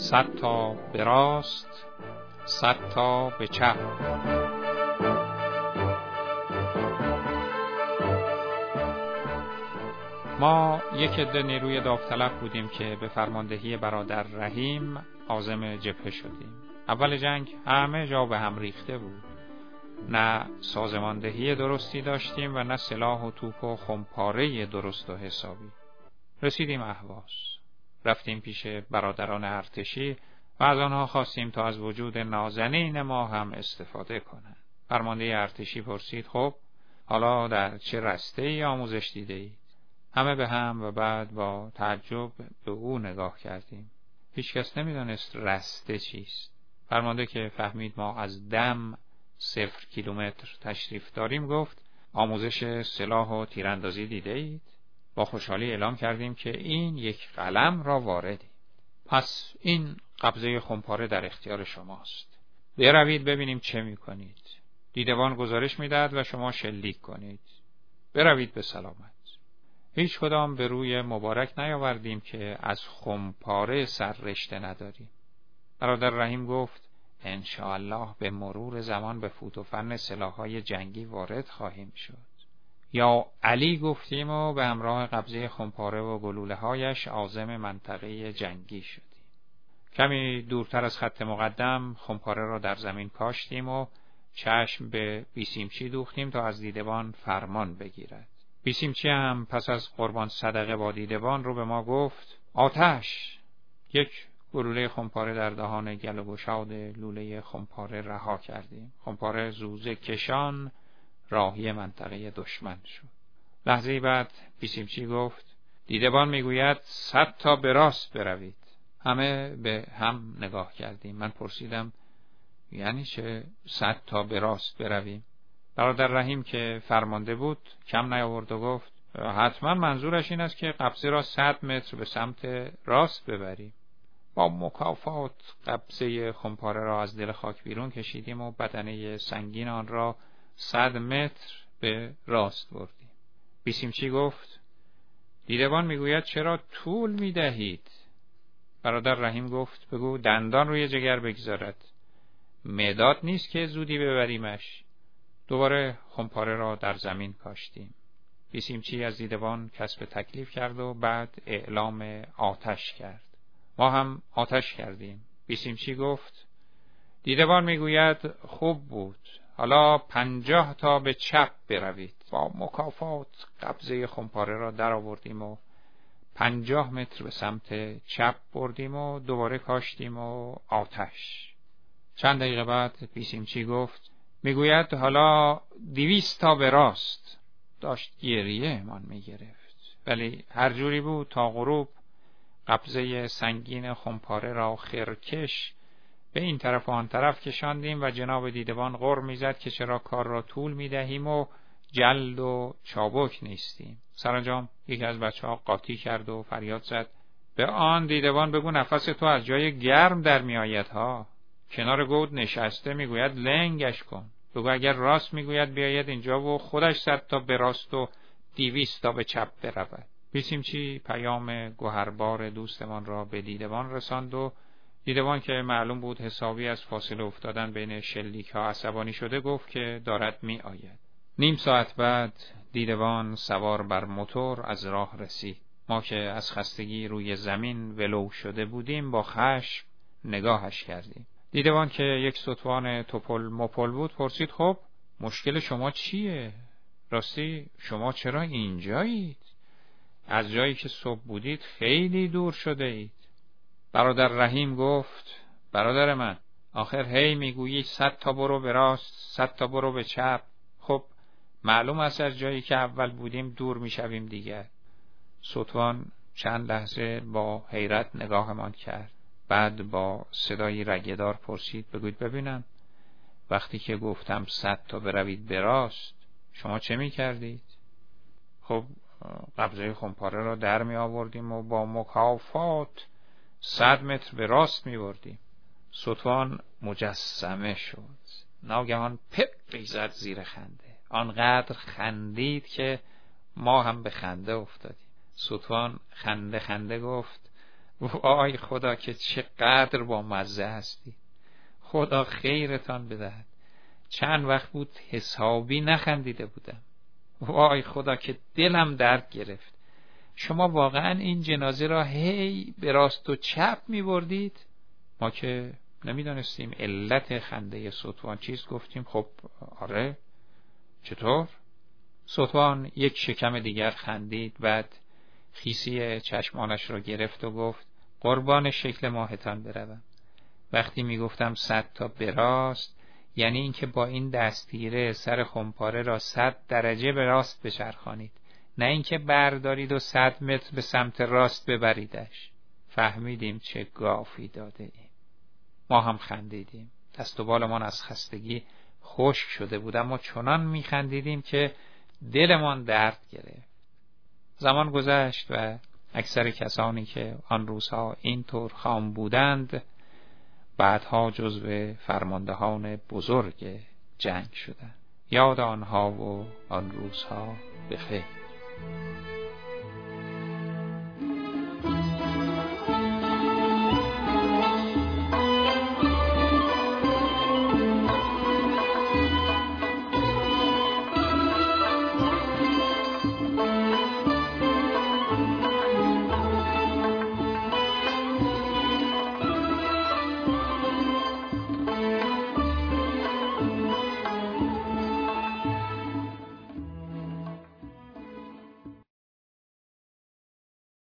100 تا به راست، 100 تا به چپ. ما یک عده نیروی داوطلب بودیم که به فرماندهی برادر رحیم عازم جبهه شدیم. اول جنگ همه جا به هم ریخته بود. نه سازماندهی درستی داشتیم و نه سلاح و توپ و خمپاره درست و حسابی. رسیدیم اهواز. رفتیم پیش برادران ارتشی و از آنها خواستیم تا از وجود نازنین ما هم استفاده کنند. فرمانده ارتشی پرسید: خب حالا در چه رسته‌ای آموزش دیده اید؟ همه به هم و بعد با تعجب به او نگاه کردیم. هیچ کس نمی‌دانست رسته چیست. فرمانده که فهمید ما از دم 0 کیلومتر تشریف داریم گفت: آموزش سلاح و تیراندازی دیده اید؟ با خوشحالی اعلام کردیم که این یک قلم را واردیم. پس این قبضه خمپاره در اختیار شماست. بروید ببینیم چه می‌کنید. دیدبان گزارش می‌دهد و شما شلیک کنید. بروید به سلامت. هیچ کدام به روی مبارک نیاوردیم که از خمپاره سر رشته نداریم. برادر رحیم گفت: انشاءالله به مرور زمان به فوت و فن سلاح‌های جنگی وارد خواهیم شد. یا علی گفتیم و به همراه قبضه خمپاره و گلوله‌هایش عازم منطقه جنگی شدیم. کمی دورتر از خط مقدم خمپاره را در زمین کاشتیم و چشم به بیسیمچی دوختیم تا از دیدبان فرمان بگیرد. بیسیمچی هم پس از قربان صدقه با دیدبان رو به ما گفت: آتش! یک گلوله خمپاره در دهان گل و گشاد لوله خمپاره رها کردیم. خمپاره زوزه کشان راهی منطقه دشمن شد. لحظه بعد بیسیمچی گفت: دیدبان میگوید 100 تا به راست بروید. همه به هم نگاه کردیم. من پرسیدم: یعنی چه 100 تا به راست برویم؟ برادر رحیم که فرمانده بود کم نیاورد و گفت: حتما منظورش این است که قبضه را 100 متر به سمت راست ببریم. با مکافات قبضه خمپاره را از دل خاک بیرون کشیدیم و بدنه سنگین آن را 100 متر به راست بردیم. بیسیمچی گفت: دیدبان میگوید چرا طول میدهید؟ برادر رحیم گفت: بگو دندان روی جگر بگذارد. مداد نیست که زودی ببریمش. دوباره خمپاره را در زمین کاشتیم. بیسیمچی از دیدبان کسب تکلیف کرد و بعد اعلام آتش کرد. ما هم آتش کردیم. بیسیمچی گفت: دیدبان میگوید خوب بود. حالا 50 تا به چپ بروید. با مکافات قبضه خمپاره را در آوردیم و 50 متر به سمت چپ بردیم و دوباره کاشتیم و آتش. چند دقیقه بعد بیسیمچی گفت: میگوید حالا 200 تا به راست. داشت گریه من میگرفت، ولی هر جوری بود تا غروب قبضه سنگین خمپاره را خرکش به این طرف و آن طرف کشاندیم و جناب دیدبان غر میزد که چرا کار را طول میدهیم و جلد و چابک نیستیم. سرانجام یکی از بچه‌ها قاطی کرد و فریاد زد: به آن دیدبان بگو نفس تو از جای گرم در میآید ها. کنار گود نشسته میگوید لنگش کن. بگو اگر راست میگوید بیاید اینجا و خودش 100 تا به راست و 200 تا به چپ برود. بیسیمچی پیام گوهربار دوستمان را به دیدبان رساند و دیدبان که معلوم بود حسابی از فاصله افتادن بین شلیک ها عصبانی شده گفت که دارد می آید. نیم ساعت بعد دیدبان سوار بر موتور از راه رسید. ما که از خستگی روی زمین ولو شده بودیم با خشم نگاهش کردیم. دیدبان که یک ستوان توپل مپل بود پرسید: خب مشکل شما چیه؟ راستی شما چرا اینجایید؟ از جایی که صبح بودید خیلی دور شده اید. برادر رحیم گفت: برادر من، آخر هی میگویی 100 تا برو به راست، 100 تا برو به چپ. خب معلوم است از جایی که اول بودیم دور میشویم دیگر. ستوان چند لحظه با حیرت نگاهمان کرد. بعد با صدای رگه‌دار پرسید: بگوید ببینم، وقتی که گفتم 100 تا بروید به راست شما چه میکردید؟ خب قبضه خمپاره را در می آوردیم و با مکافات 100 متر به راست می بردیم. ستوان مجسمه شد. ناگهان پقی زد زیر خنده. آنقدر خندید که ما هم به خنده افتادیم. ستوان خنده خنده گفت: وای خدا که چقدر با مزه هستی، خدا خیرتان بدهد. چند وقت بود حسابی نخندیده بودم. وای خدا که دلم درد گرفت. شما واقعا این جنازه را هی به راست و چپ می بردید؟ ما که نمیدانستیم علت خنده ستوان چیست. گفتیم خب آره. چطور؟ ستوان یک شکم دیگر خندید، بعد خیسی چشمانش را گرفت و گفت قربان شکل ماهتان بروم. وقتی می گفتم 100 تا به راست، یعنی اینکه با این دستگیره سر خمپاره را 100 درجه به راست بچرخانید، نه اینکه بردارید و 100 متر به سمت راست ببریدش. فهمیدیم چه گافی داده ایم. ما هم خندیدیم. دست و بالمان از خستگی خشک شده بود، اما چنان می خندیدیم که دلمان درد گرفت. زمان گذشت و اکثر کسانی که آن روزها اینطور خام بودند بعدها جزو فرماندهان بزرگ جنگ شدند. یاد آنها و آن روزها بخیر.